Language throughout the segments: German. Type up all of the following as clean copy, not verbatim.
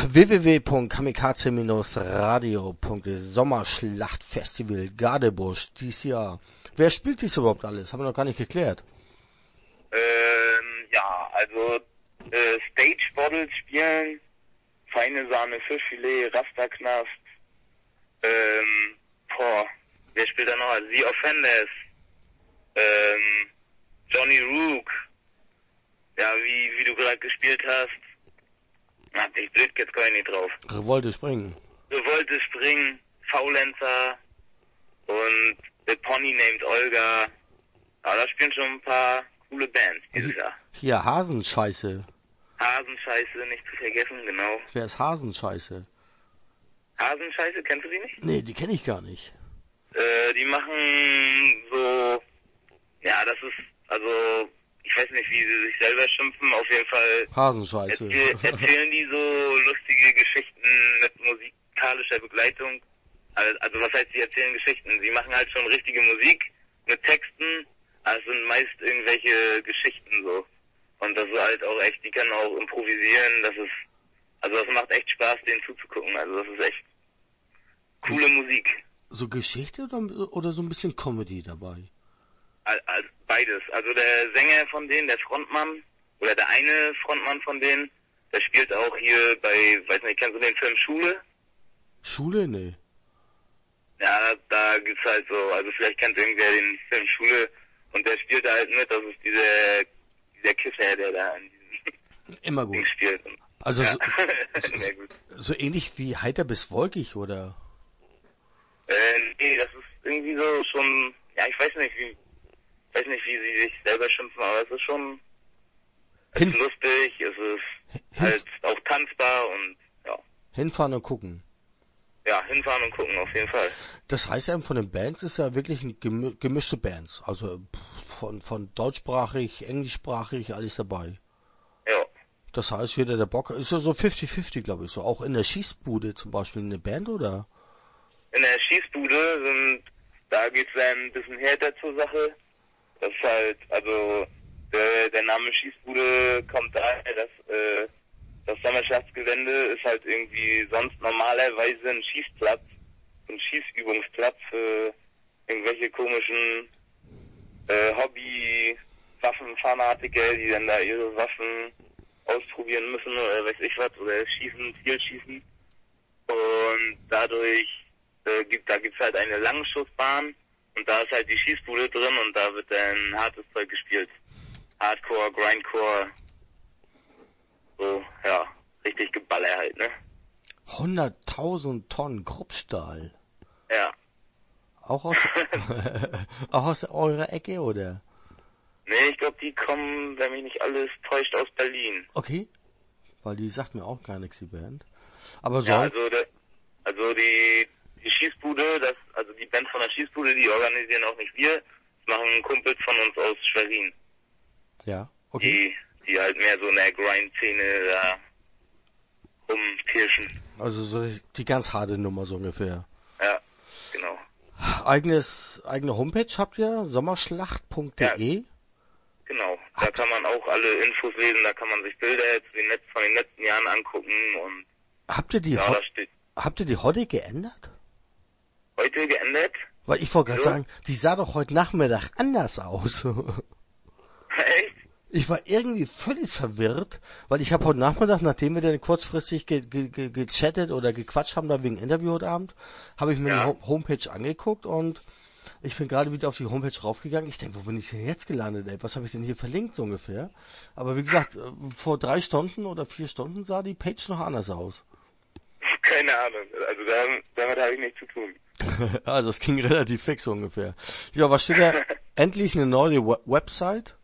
www.kamikaze-radio.sommerschlachtfestival Gadebusch dies Jahr. Wer spielt dies überhaupt alles? Haben wir noch gar nicht geklärt. Ja, also Stage Bottles spielen, feine Sahne Fischfilet, Rasterknast, wer spielt da noch? The Offenders, Johnny Rook, ja, wie du gerade gespielt hast. Ich blöd jetzt gar nicht drauf. Revolte springen, Faulenzer und The Pony Named Olga. Ja, da spielen schon ein paar coole Bands dieses Jahr. Hier Hasenscheiße. Hasenscheiße, nicht zu vergessen, genau. Wer ist Hasenscheiße? Hasenscheiße, kennst du die nicht? Nee, die kenne ich gar nicht. Die machen so, ja, das ist, also, ich weiß nicht, wie sie sich selber schimpfen, auf jeden Fall Hasenscheiße. erzählen die so lustige Geschichten mit musikalischer Begleitung. Also was heißt, sie erzählen Geschichten? Sie machen halt schon richtige Musik mit Texten, aber es sind meist irgendwelche Geschichten so. Und das ist halt auch echt, die können auch improvisieren, das macht echt Spaß, denen zuzugucken, also das ist echt coole Musik. So Geschichte oder so ein bisschen Comedy dabei? Beides. Also der Sänger von denen, der Frontmann, oder der eine Frontmann von denen, der spielt auch hier bei, weiß nicht, kennst du den Film Schule? Schule? Nee. Ja, da gibt's halt so, also vielleicht kennt irgendwer den Film Schule und der spielt da halt mit, das ist dieser Kiffer, der da in diesem Immer gut. Ding spielt. Also ja. gut. So ähnlich wie heiter bis wolkig, oder? Nee, das ist irgendwie so schon, ja, ich weiß nicht, wie sie sich selber schimpfen, aber es ist schon lustig, es ist halt auch tanzbar und ja. Hinfahren und gucken. Ja, hinfahren und gucken, auf jeden Fall. Das heißt ja, von den Bands ist ja wirklich ein gemischte Bands. Also von deutschsprachig, englischsprachig, alles dabei. Ja. Das heißt, jeder der Bock ist ja so 50-50, glaube ich. So auch in der Schießbude zum Beispiel eine Band, oder? In der Schießbude da geht's dann ein bisschen härter zur Sache. Das ist halt, also der Name Schießbude kommt daher, dass das Sommerschlachtsgelände ist halt irgendwie sonst normalerweise ein Schießplatz, ein Schießübungsplatz für irgendwelche komischen Hobby-Waffenfanatiker, die dann da ihre Waffen ausprobieren müssen oder weiß ich was, oder schießen, Zielschießen. Und dadurch gibt's halt eine Langschussbahn und da ist halt die Schießbude drin und da wird dann hartes Zeug gespielt. Hardcore, Grindcore, so, ja, richtig Geballer halt, ne? 100.000 Tonnen Kruppstahl. Ja. Auch aus eurer Ecke, oder? Nee, ich glaube, die kommen, wenn mich nicht alles täuscht, aus Berlin. Okay. Weil die sagt mir auch gar nichts, die Band. Aber so. Ja, also die Schießbude, also die Band von der Schießbude, die organisieren auch nicht wir. Das machen Kumpels von uns aus Schwerin. Ja, okay. Die halt mehr so in der Grind-Szene da rumkirschen. Also so die ganz harte Nummer so ungefähr. Ja, genau. Eigene Homepage habt ihr? Sommerschlacht.de? Ja, genau. Da kann man auch alle Infos lesen, da kann man sich Bilder von den letzten Jahren angucken und habt ihr die heute geändert? Heute geändert? Weil ich wollte gerade sagen, die sah doch heute Nachmittag anders aus. Echt? Ich war irgendwie völlig verwirrt, weil ich habe heute Nachmittag, nachdem wir dann kurzfristig gechattet oder gequatscht haben, da wegen Interview heute Abend, habe ich mir die Homepage angeguckt und ich bin gerade wieder auf die Homepage raufgegangen. Ich denke, wo bin ich denn jetzt gelandet, ey? Was habe ich denn hier verlinkt, so ungefähr? Aber wie gesagt, vor 3 Stunden oder 4 Stunden sah die Page noch anders aus. Keine Ahnung, also damit habe ich nichts zu tun. Also das ging relativ fix so ungefähr. Ja, was steht da? Endlich eine neue Website.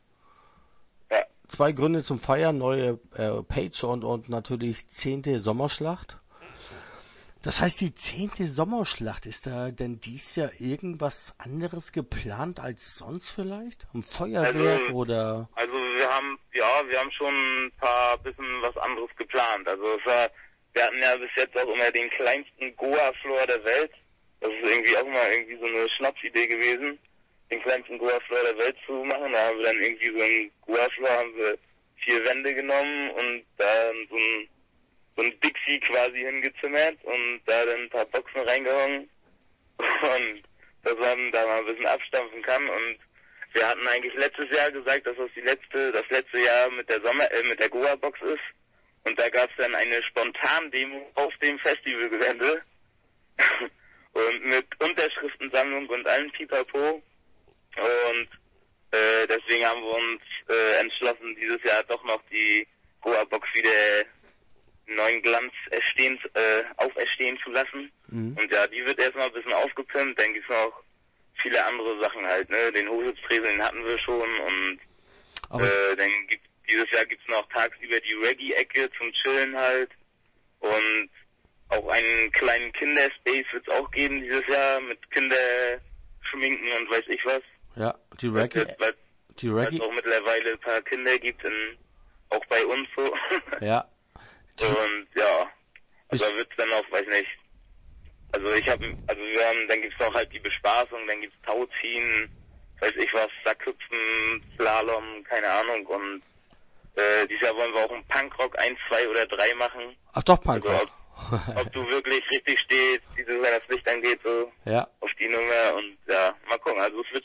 2 Gründe zum Feiern, neue Page und natürlich 10. Sommerschlacht. Das heißt, die 10. Sommerschlacht, ist da denn dies Jahr irgendwas anderes geplant als sonst vielleicht? Ein Feuerwerk oder? Also wir haben schon ein bisschen was anderes geplant. Also wir hatten ja bis jetzt auch immer den kleinsten Goa-Floor der Welt. Das ist irgendwie auch mal so eine Schnapsidee gewesen, den kleinsten Goa-Floor der Welt zu machen. Da haben wir dann irgendwie so einen Goa-Floor, haben wir 4 Wände genommen und dann so ein so ein Dixie quasi hingezimmert und da dann ein paar Boxen reingehauen und dass man da mal ein bisschen abstampfen kann. Und wir hatten eigentlich letztes Jahr gesagt, dass das das letzte Jahr mit der Goa-Box ist. Und da gab es dann eine Spontan-Demo auf dem Festivalgelände und mit Unterschriftensammlung und allem Pipapo. Und deswegen haben wir uns entschlossen, dieses Jahr doch noch die Goa-Box wieder neuen Glanz auferstehen zu lassen. Mhm. Und ja, die wird erstmal ein bisschen aufgepimpt, dann gibt's noch viele andere Sachen halt, ne? Den Hochsitztresen, den hatten wir schon und dann dieses Jahr gibt's noch tagsüber die Reggae-Ecke zum Chillen halt und auch einen kleinen Kinderspace wird's auch geben dieses Jahr mit Kinderschminken und weiß ich was. Ja, die Reggae. Weil es auch mittlerweile ein paar Kinder gibt, auch bei uns so. Ja. Und ja, also da wird's dann auch, weiß nicht. Also dann gibt's noch halt die Bespaßung, dann gibt's Tauziehen, weiß ich was, Sackhüpfen, Slalom, keine Ahnung. Und dieses Jahr wollen wir auch einen Punkrock 1, 2 oder 3 machen. Ach doch, Punkrock. Also ob du wirklich richtig stehst, wenn das Licht angeht, so auf die Nummer. Und ja, mal gucken. Also es wird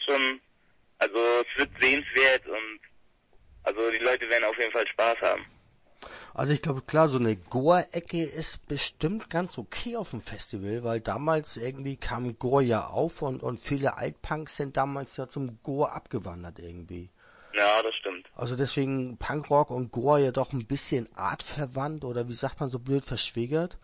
sehenswert und also die Leute werden auf jeden Fall Spaß haben. Also ich glaube, klar, so eine Goa-Ecke ist bestimmt ganz okay auf dem Festival, weil damals irgendwie kam Goa ja auf und viele Altpunks sind damals ja zum Goa abgewandert irgendwie. Ja, das stimmt. Also deswegen Punkrock und Goa ja doch ein bisschen artverwandt oder wie sagt man so blöd, verschwägert.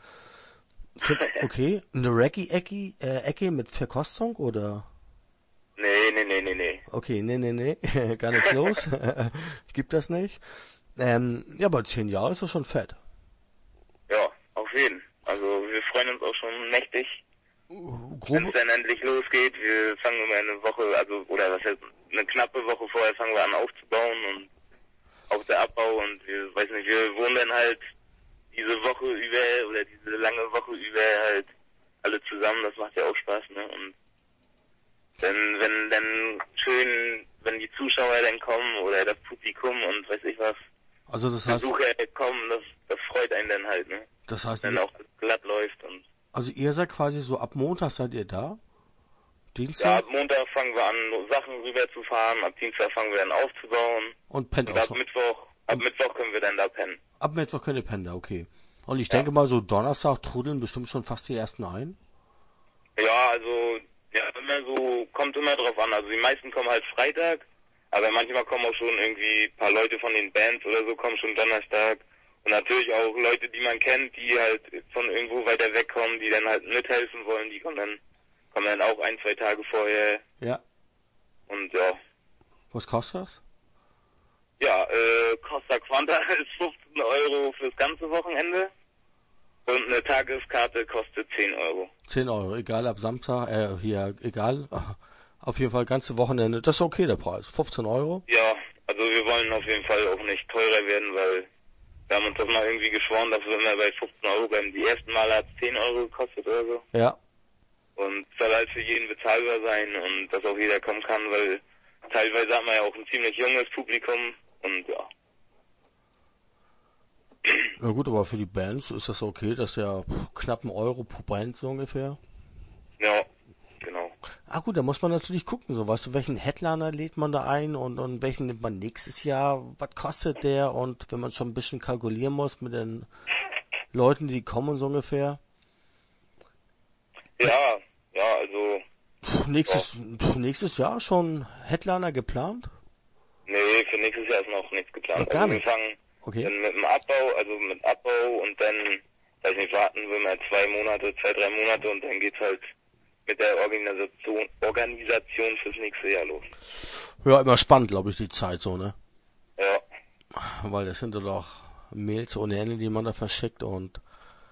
Okay, eine Reggae-Ecke mit Verkostung oder? Nee. Okay, nee, gar nichts los. Gibt das nicht. Ja, aber 10 Jahre ist das schon fett. Ja, auf jeden. Also wir freuen uns auch schon mächtig, wenn es dann endlich losgeht. Wir fangen immer eine Woche, eine knappe Woche vorher fangen wir an aufzubauen und auch der Abbau und wir wohnen dann halt diese Woche über oder diese lange Woche über halt alle zusammen. Das macht ja auch Spaß, ne? Und wenn die Zuschauer dann kommen oder das Publikum und weiß ich was, also das heißt, Besucher kommen, das freut einen dann halt, ne? Das heißt, wenn auch glatt läuft und. Also ihr seid quasi so ab Montag seid ihr da? Dienstag? Ja, ab Montag fangen wir an, Sachen rüberzufahren, ab Dienstag fangen wir dann aufzubauen. Und pennt und auch ab schon. Mittwoch können wir dann da pennen. Ab Mittwoch könnt ihr pennen da, okay. Und ich denke mal, so Donnerstag trudeln bestimmt schon fast die ersten ein? Ja, also, kommt immer drauf an. Also die meisten kommen halt Freitag, aber manchmal kommen auch schon irgendwie ein paar Leute von den Bands oder so, kommen schon Donnerstag. Und natürlich auch Leute, die man kennt, die halt von irgendwo weiter wegkommen, die dann halt mithelfen wollen, die kommen dann auch 1, 2 Tage vorher. Ja. Und ja. Was kostet das? Ja, Costa Quanta ist 15 Euro fürs ganze Wochenende. Und eine Tageskarte kostet 10 Euro. 10 Euro, egal, ab Samstag, egal. Auf jeden Fall ganze Wochenende, das ist okay, der Preis. 15 Euro? Ja, also wir wollen auf jeden Fall auch nicht teurer werden, weil wir haben uns das mal irgendwie geschworen, dass wir immer bei 15 Euro bleiben. Die ersten Male hat es 10 Euro gekostet oder so. Ja. Und soll halt für jeden bezahlbar sein und dass auch jeder kommen kann, weil teilweise hat man ja auch ein ziemlich junges Publikum und ja. Na gut, aber für die Bands ist das okay, das ist ja knapp 1 Euro pro Band so ungefähr. Ja, genau. Ah gut, da muss man natürlich gucken, so weißt du, welchen Headliner lädt man da ein und welchen nimmt man nächstes Jahr, was kostet der und wenn man schon ein bisschen kalkulieren muss mit den Leuten, die kommen so ungefähr. Ja, also. Nächstes Jahr schon Headliner geplant? Nee, für nächstes Jahr ist noch nichts geplant. Gar also nichts. Wir fangen dann mit dem Abbau und dann, weiß nicht, warten wir mal 2, 3 Monate und dann geht's halt mit der Organisation fürs nächste Jahr los. Ja, immer spannend, glaube ich, die Zeit so, ne? Ja. Weil das sind doch Mails ohne Ende, die man da verschickt und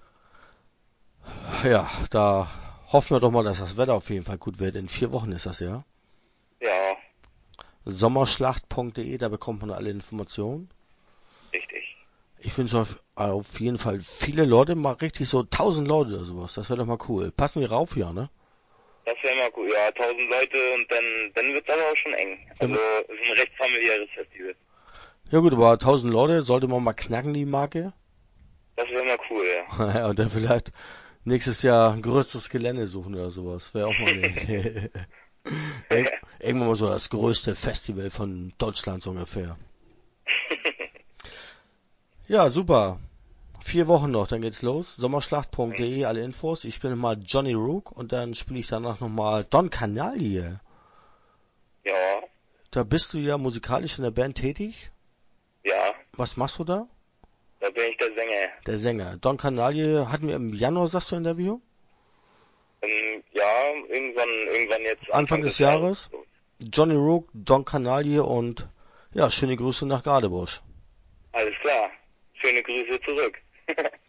ja, da hoffen wir doch mal, dass das Wetter auf jeden Fall gut wird. In 4 Wochen ist das, ja? Ja. Sommerschlacht.de, da bekommt man alle Informationen. Richtig. Ich wünsche auf jeden Fall viele Leute, mal richtig so 1000 Leute oder sowas. Das wäre doch mal cool. Passen die rauf, ja, ne? Das wäre mal cool. Ja, 1000 Leute und dann wird's aber auch schon eng. Also es ist ein recht familiäres Festival. Ja gut, aber 1000 Leute sollte man mal knacken, die Marke. Das wäre mal cool, ja. Ja, und dann vielleicht nächstes Jahr ein größeres Gelände suchen oder sowas. Wäre auch mal eine Idee. Irgendwann mal so das größte Festival von Deutschland so ungefähr. Ja, super. 4 Wochen noch, dann geht's los. Sommerschlacht.de, alle Infos. Ich spiele nochmal Johnny Rook und dann spiele ich danach nochmal Don Canalie. Ja. Da bist du ja musikalisch in der Band tätig. Ja. Was machst du da? Da bin ich der Sänger. Der Sänger. Don Canalie hatten wir im Januar, sagst du, Interview? Ja, irgendwann jetzt. Anfang des Jahres. Johnny Rook, Don Canalie und ja, schöne Grüße nach Gadebusch. Alles klar. Schöne Grüße zurück.